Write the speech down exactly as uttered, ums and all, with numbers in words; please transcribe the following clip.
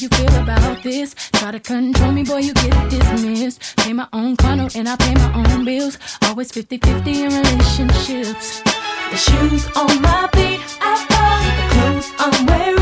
you feel about this? Try to control me, boy, you get dismissed. Pay my own condo and I pay my own bills. Always fifty-fifty in relationships. The shoes on my feet, I bought the clothes I'm wearing.